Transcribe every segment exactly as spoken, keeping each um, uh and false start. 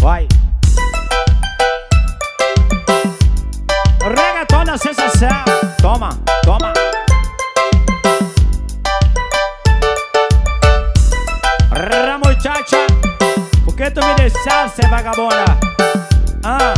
Vai. Reggaeton da sensação. Toma, toma. Ra muchacha, por que tu me deixaste, vagabunda? Ah.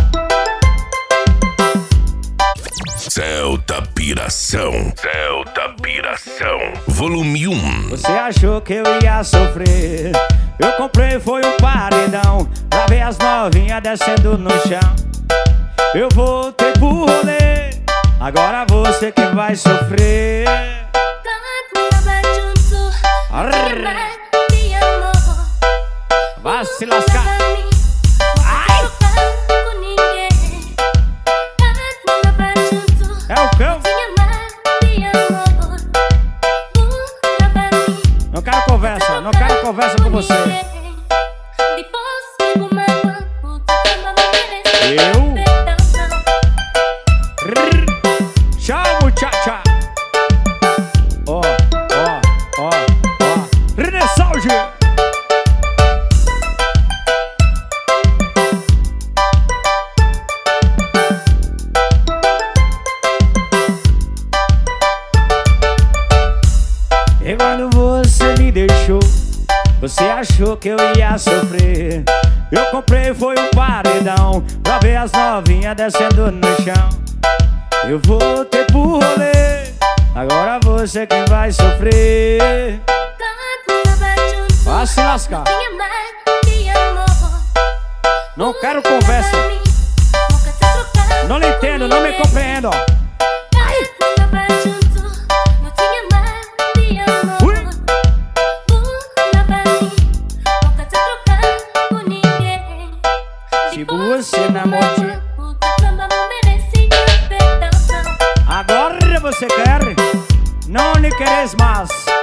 Celta Piração, Celta Piração, volume um. Você achou que eu ia sofrer? Eu comprei foi um paredão pra ver as novinhas descendo no chão. Eu voltei pro rolê, agora você que vai sofrer. Arr. Vai se lascar. Ai. É o cão. Não quero conversa, não quero conversa com você. Eu? Rrr. Tchau, muchacha. Ó, ó, ó, ó. Renessalge. E quando você me deixou, você achou que eu ia sofrer. Eu comprei foi um paredão pra ver as novinhas descendo no chão. Eu voltei pro rolê, agora você quem vai sofrer. Vai se lascar. Não quero conversa. Não lhe entendo, não me compreendo. Se você namora, agora você quer, não lhe queres mais.